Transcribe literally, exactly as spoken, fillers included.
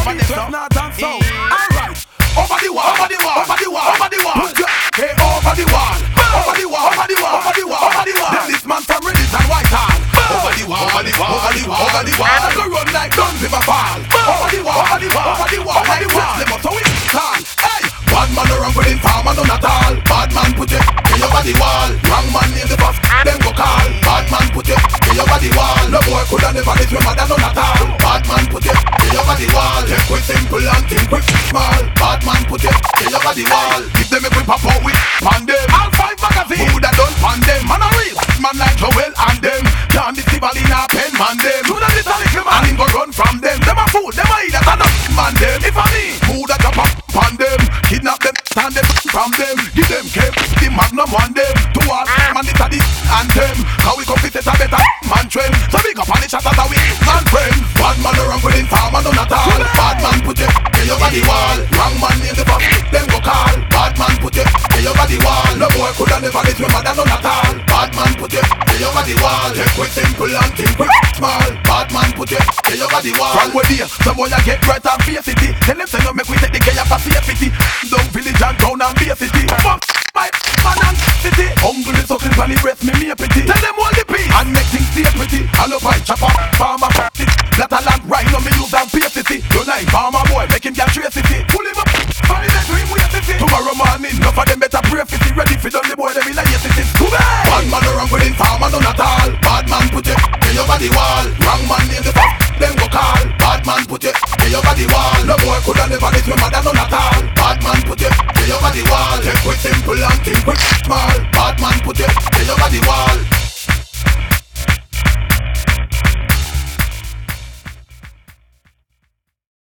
over them so. North and south. Alright. Over the wall, over the wall, over the wall, over the wall. Hey, over the wall, over the wall, over the wall, over the wall, over the wall. Then this man from Reddit and Whitehall. Over the wall, over the wall, over the wall, over the wall. I go run like guns if I fall. Over the wall, over the wall, over the wall, over the wall. Them up so it call. Hey, bad man around with him farm and none at all. Bad man put it over the wall. Wrong man name the boss, them go call. Bad man put it over the wall. No boy coulda never this with mother none at all. Bad man put it over the wall. Think we simple and think we small. Bad man put it over the wall. Give them a quick pop out with pan them. All five magazine who that done pan them. Man a real man like Joel and them. Down the civil in a pen man them. Who that little little man him go run from them. Them a fool, them a idiot and a man them. If I me, who that a pop pan them. Kidnap them, stand them from them. Give them cape, the magnum on them. To all man it's a this and them. How we come fit it a better man trend. So big up on the shot that we man friend. Bad man around with him farm and none at all. Bad man put it over the wall. Wrong man name the fuck, them go call. Bad man put it over the wall. No boy coulda never this with mother none at all. Bad man put it over the wall. Take we simple and think we small. Bad man put it over the wall. From where there, some boy a get right and face it. Tell them say no make we take the gay up a safety. Down village and town and be a city. Fuck my man and city. Hungry suckling pan the breast me me a pity. Tell them all the peace and make things stay pretty. I love my chopper, farmer it. Not a land right now me use and pay city. Don't like farmer boy make him get trace city. Pull him up, find the dream we a city. Tomorrow morning, enough of them better pray fifty. Ready for done the boy them in a